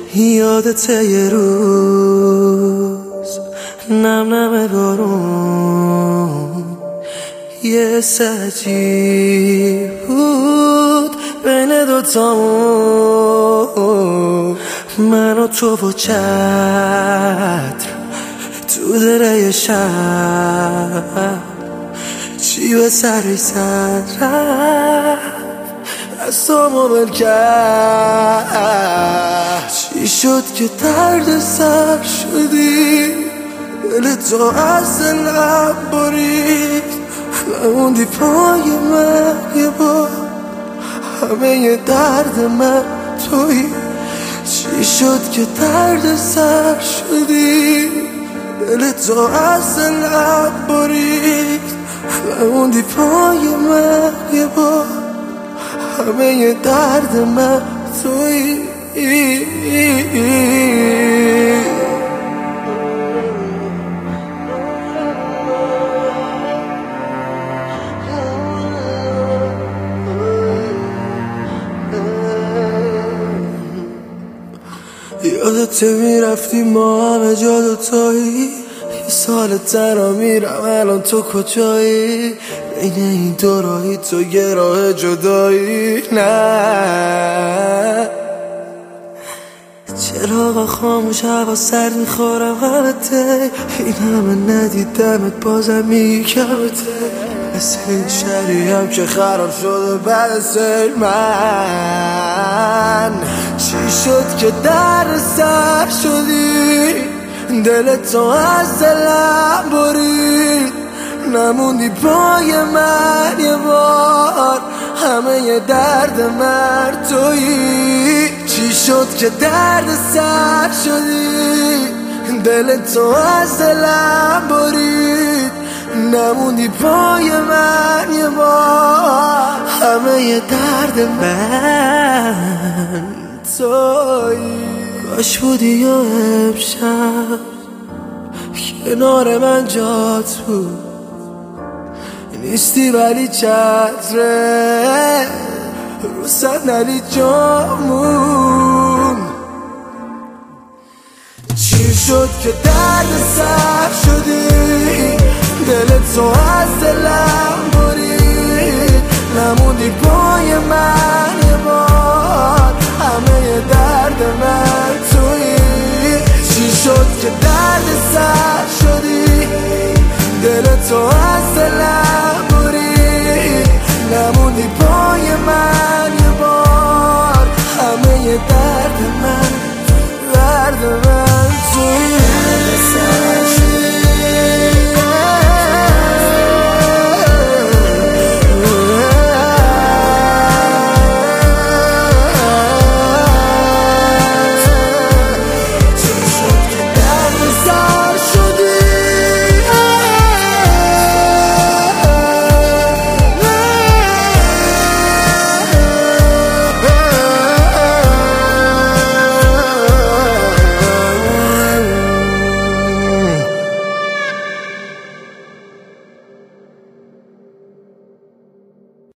یادته یه روز نم نم بارون یه عجیب بود بین دوتامون، من و تو با چتر تو دره شب چی به سری سر رفت دستامو بل کرد. چی شد که درد سر شدی دل تو از دلم برید موندی پای من یه بار همه درد من تویی. چی شد که درد سر شدی دل تو از دلم برید موندی پای من یه بار همه درد من تویی. یادته میرفتی ما همه جا دوتایی، یه سال تنها میرم الان تو کجایی؟ بین این دو راهی تو یه راه جدایی. نه چراغ خاموش هوا سرد میخورم غلطه، این همه ندیدمت بازم میگی کمته، مثل این شهریم که خراب شده بعد سیل. من چی شد که در سر شدی دل تو از دلم برید نموندی پای من یه بار همه درد من تویی. چی شد که درد سر شدی دل تو از دلم برید نموندی پای من یه بار همه درد من تویی. کاش بودی یا امشب کنار من جات بود، نیستی ولی چتره رو صندلی جامون. چی شد که درد سر شدی دل تو از دلم برید نموندی پای من